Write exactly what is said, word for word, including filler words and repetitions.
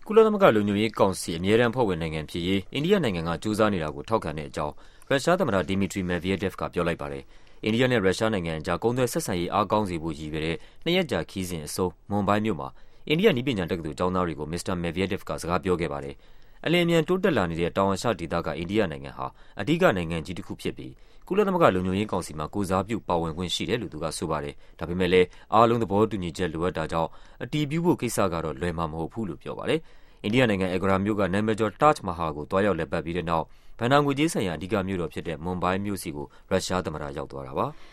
ကုလသမဂ္ဂလုံခြုံရေးကောင်စီအမြဲတမ်းအဖွဲ့ဝင်နိုင်ငံဖြစ်ရေးအိန္ဒိယနိုင်ငံကကြိုးစားနေတာကိုထောက်ခံတဲ့အကြောင်းရုရှားသမ္မတ Dmitry Medvedev ကပြောလိုက်ပါတယ်။အိန္ဒိယနဲ့ရုရှားနိုင်ငံအကြားကုန်သွယ်ဆက်ဆံရေးအားကောင်းစေဖို့ရည်ရွယ်တဲ့နှစ်ရက်ကြာခရီးစဉ်အဆုံးမွန်ဘိုင်းမြို့မှာအိန္ဒိယနည်းပညာတက္ကသိုလ်ကျောင်းသားတွေကို မစ္စတာ Medvedev ကစကားပြောခဲ့ပါတယ်။အလျင်အမြန်တိုးတက်လာနေတဲ့တောင်အာရှဒေသကအိန္ဒိယနိုင်ငံဟာအဓိကနိုင်ငံကြီးတစ်ခုဖြစ်ပြီးကုလသမဂ္ဂလုံခြုံရေးကောင်စီမှာကိုယ်စားပြုပါဝင်ခွင့်ရှိတယ်လို့သူကဆိုပါတယ်။ဒါပေမဲ့လည်းအားလုံးသဘောတူညီချက်လိုအပ်တာကြောင့်အတည်ပြုဖို့ကိစ္စကတော့လွယ်မှာမဟုတ်ဘူးလို့ပြောပါတယ်။အိန္ဒိယနိုင်ငံအဂရာမြို့ကနာမည်ကျော် Taj Mahal ကိုတွားရောက်လည်ပတ်ပြီးတဲ့နောက်ဘဏ္ဍာငွေကြေးဆိုင်ရာအဓိကမြို့တော်ဖြစ်တဲ့မွန်ဘိုင်းမြို့စီကိုရုရှားသမ္မတရောက်သွားတာပါ။